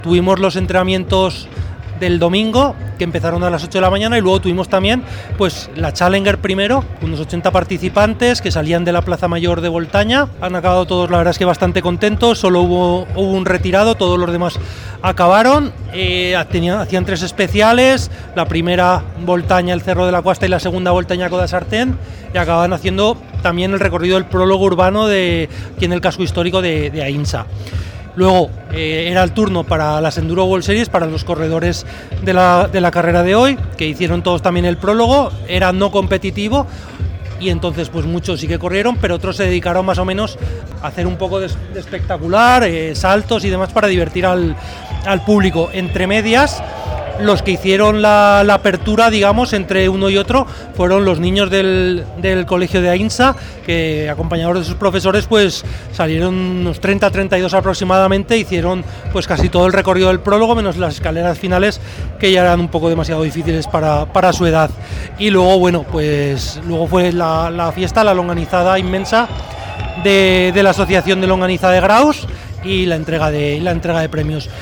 Tuvimos los entrenamientos del domingo, que empezaron a las 8 de la mañana, y luego tuvimos también pues la Challenger primero, unos 80 participantes que salían de la Plaza Mayor de Voltaña. Han acabado todos, la verdad es que bastante contentos, solo hubo un retirado, todos los demás acabaron. Hacían 3 especiales, la primera Voltaña, el Cerro de la Cuesta, y la segunda Voltaña Coda Sartén, y acababan haciendo también el recorrido del prólogo urbano aquí en el casco histórico de Aïnsa. Luego era el turno para las Enduro World Series, para los corredores de la carrera de hoy, que hicieron todos también el prólogo. Era no competitivo y entonces pues muchos sí que corrieron, pero otros se dedicaron más o menos a hacer un poco de espectacular, saltos y demás para divertir al público. Entre medias, los que hicieron la apertura, digamos, entre uno y otro, fueron los niños del colegio de Aïnsa, que acompañados de sus profesores pues salieron unos 30-32 aproximadamente, hicieron pues casi todo el recorrido del prólogo, menos las escaleras finales, que ya eran un poco demasiado difíciles para su edad. Y luego, bueno, pues luego fue la fiesta, la longanizada inmensa de la Asociación de Longaniza de Graus, y la entrega de premios.